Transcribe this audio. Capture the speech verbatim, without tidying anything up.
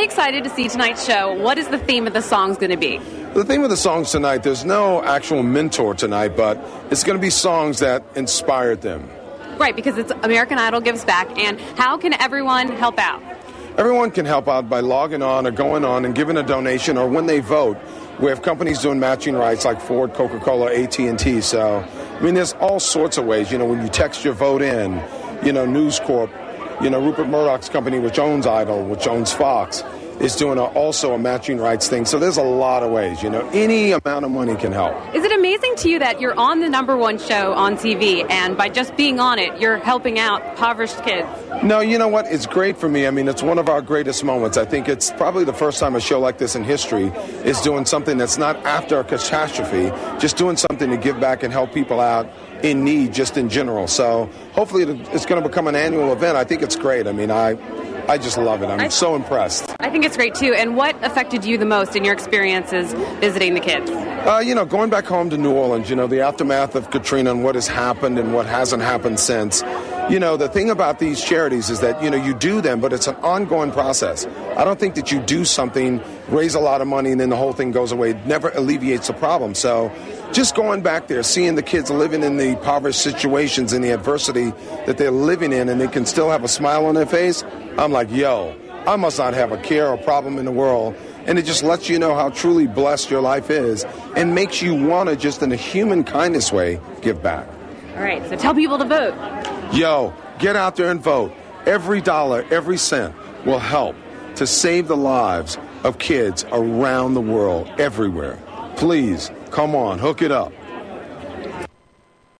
really excited to see tonight's show. What is the theme of the songs going to be? The theme of the songs tonight, there's no actual mentor tonight, but it's going to be songs that inspired them. Right, because it's American Idol Gives Back, and how can everyone help out? Everyone can help out by logging on or going on and giving a donation, or when they vote, we have companies doing matching rights like Ford, Coca-Cola, A T and T. So, I mean, there's all sorts of ways. You know, when you text your vote in, you know, News Corp, you know, Rupert Murdoch's company, which owns Idol, which owns Fox, is doing a, also a matching rights thing. So there's a lot of ways, you know. Any amount of money can help. Is it amazing to you that you're on the number one show on T V, and by just being on it, you're helping out impoverished kids? No, you know what? It's great for me. I mean, it's one of our greatest moments. I think it's probably the first time a show like this in history is doing something that's not after a catastrophe, just doing something to give back and help people out in need just in general. So hopefully it's going to become an annual event. I think it's great. I mean, I... I just love it. I'm I, so impressed. I think it's great, too. And what affected you the most in your experiences visiting the kids? Uh, you know, going back home to New Orleans, you know, the aftermath of Katrina and what has happened and what hasn't happened since. You know, the thing about these charities is that, you know, you do them, but it's an ongoing process. I don't think that you do something, raise a lot of money, and then the whole thing goes away. It never alleviates the problem. So just going back there, seeing the kids living in the impoverished situations and the adversity that they're living in, and they can still have a smile on their face, I'm like, yo, I must not have a care or problem in the world. And it just lets you know how truly blessed your life is and makes you want to, just in a human kindness way, give back. All right, so tell people to vote. Yo, get out there and vote. Every dollar, every cent will help to save the lives of kids around the world, everywhere. Please, come on, hook it up.